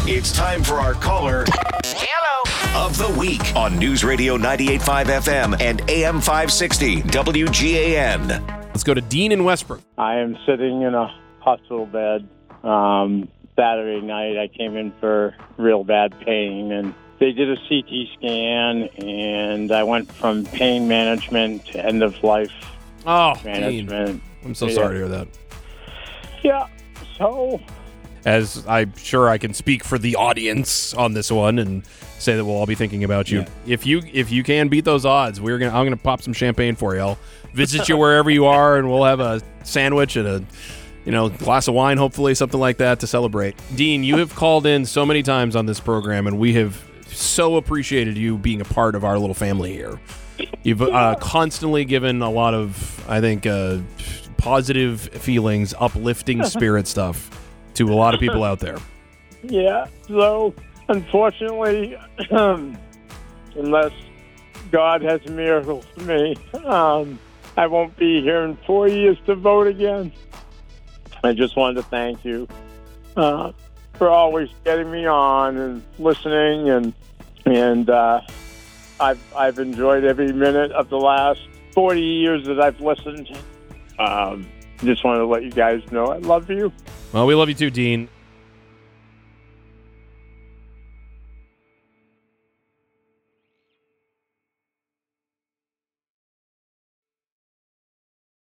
It's time for our caller of the week on News Radio 98.5 FM and AM 560 WGAN. Let's go to Dean in Westbrook. I am sitting in a hospital bed. Saturday night, I came in for real bad pain, and they did a CT scan, and I went from pain management to end-of-life management. Dean. I'm so sorry to hear that. Yeah, so... As I'm sure I can speak for the audience on this one and say that we'll all be thinking about you. Yeah. If you can beat those odds, I'm gonna pop some champagne for you. I'll visit you wherever you are, and we'll have a sandwich and a glass of wine, hopefully, something like that to celebrate. Dean, you have called in so many times on this program, and we have so appreciated you being a part of our little family here. You've constantly given a lot of, I think, positive feelings, uplifting spirit stuff to a lot of people out there. Yeah, so unfortunately, unless God has a miracle for me, I won't be here in 4 years to vote again. I just wanted to thank you for always getting me on and listening, and I've enjoyed every minute of the last 40 years that I've listened. Just wanted to let you guys know I love you. Well, we love you too, Dean.